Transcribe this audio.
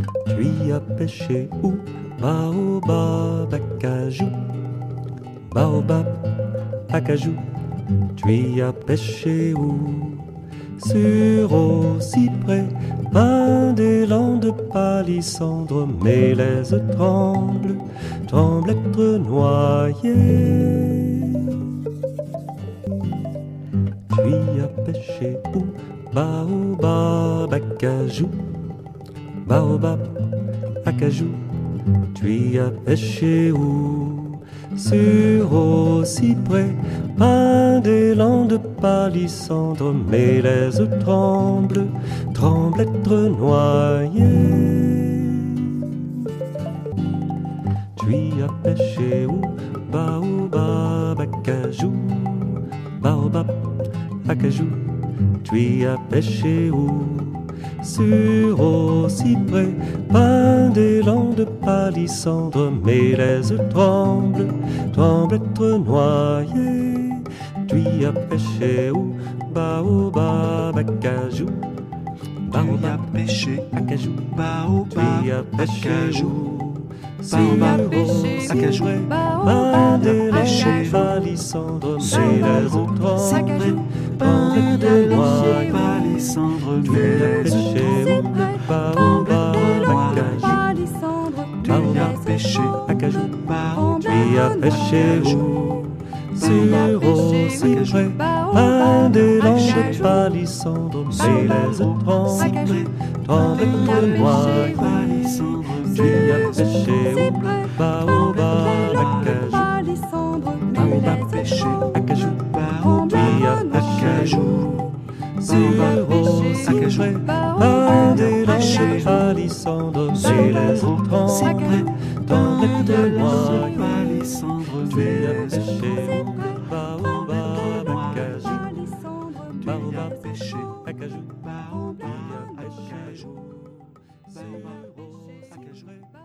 Tu y as pêché où? Baobab, acajou. Baobab, acajou. Tu y as pêché où? Sur au cyprès, pin d'élan de palissandre, mélèze tremble, tremble être noyé. Tu y as pêché où? Baobab, acajou. Baobab, acajou. Tu y as pêché où? Sur au cyprès, pin d'élan de palissandre, mélèze tremble, tremble être noyé. Tu y as pêché où? Baobab, acajou. Baobab, acajou. Tu y as pêché où? Sur au cyprès, pin d'élan de palissandre, mélèze tremble, tremble être noyé. Tu y as pêché où? Baobab, acajou. Baobab, pêché, acajou. baobab, Tu y as pêché acajou. où? Baobab, acajou. Pin d'élan pêché de palissandre, Sur mélèze au tremble, cyprès, tremble pin être d'élan noyé. de palissandre, Tu y as mélèze pêché où? Baobab, acajou. Tu y as pêché, Acajou. baobab, Tu y as pêché où? Sur au cyprès, pin d'élan de palissandre, mélèze tremble, tremble être noyé. Tu y as pêché où? Baobab, acajou. Baobab, pêché, Acajou. baobab, Tu y as pêché acajou. où? Sur au cyprès, pin d'élan de palissandre, mélèze tremble, tremble être noyé. Palissandre, Tu y as mélèze pêché où? tremble, Baobab, acajou. tu y as Baobab, pêché, acajou. baobab, Tu y as pêché acajou. où? Sur au cyprès,